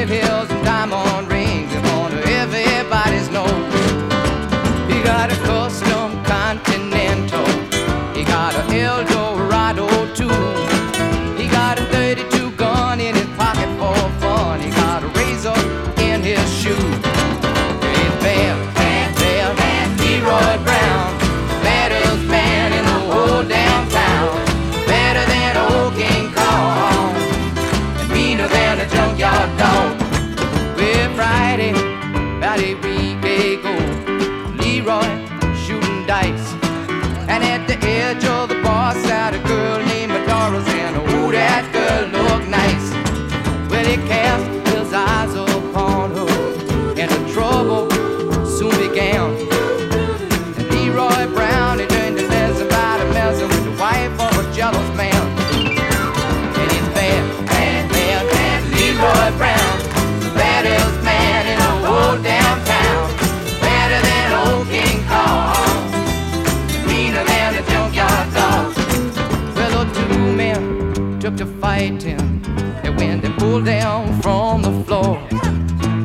red heels and diamond rings in front of everybody's nose. He got a custom Continental, he got a Eldorado too. He got a 32 gun in his pocket for fun. He got a razor in his shoe. He's bad, bad, bad, bad Leroy Brown, baddest man in the whole downtown. Better than old King Kong, and meaner than a junkyard dog. Well, Friday, about a week ago, Leroy shooting dice, and at the edge of the bar sat a girl named Medora, and oh, that girl looked nice. Well, he cast his eyes upon her, and the trouble soon began. And Leroy Brown, he turned to mess about a messing with the wife of a jealous man. And he's bad, bad, bad, bad Leroy Brown, the baddest man in the whole downtown. Better than old King Kong, meaner than a junkyard dog. Well, the two men took to fighting, and when they pulled down from the floor,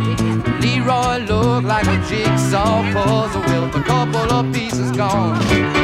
Leroy looked like a jigsaw puzzle with a couple of pieces gone.